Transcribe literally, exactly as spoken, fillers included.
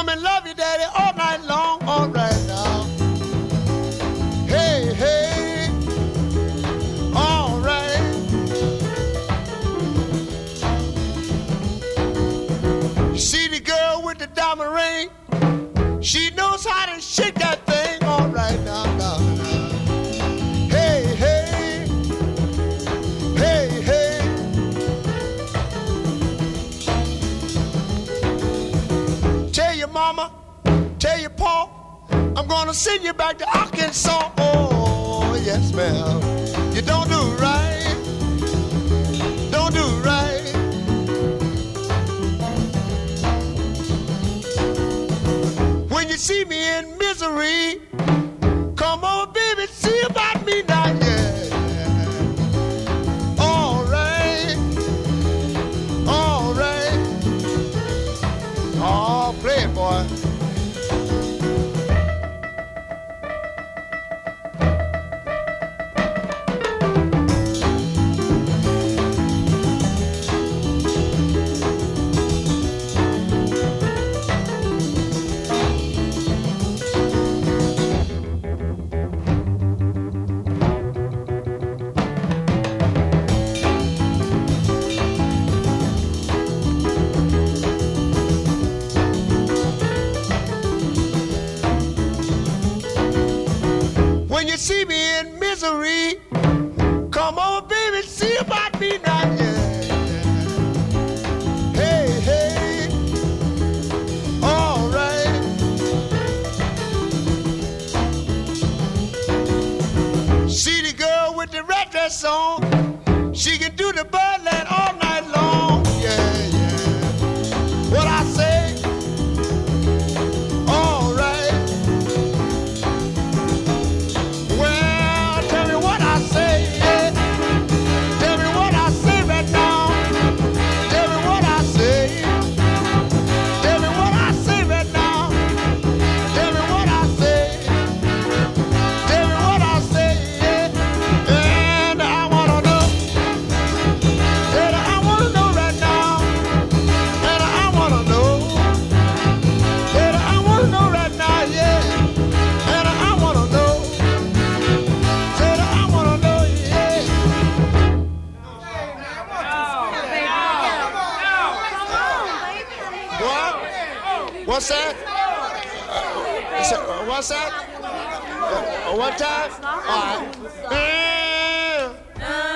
me love you, daddy, all night long. All right now. Hey, hey. All right. See the girl with the diamond ring? She knows how to shake that thing. All right now, now, now. Hey, hey. Hey, hey. Tell your mama, tell your pa, I'm gonna send you back to Arkansas. Oh, yes, ma'am. You don't do right. Don't do right. When you see me in misery, come on, baby, see about me now, yeah. All right. All right. Oh, play it, boy. When you see me in misery, come on, baby, see about me now, yeah. Hey, hey, all right. See the girl with the red dress on, she can do the birdland all night long, yeah, yeah. What I say? All right. What's that? Uh, what's that? Uh, one time? All right.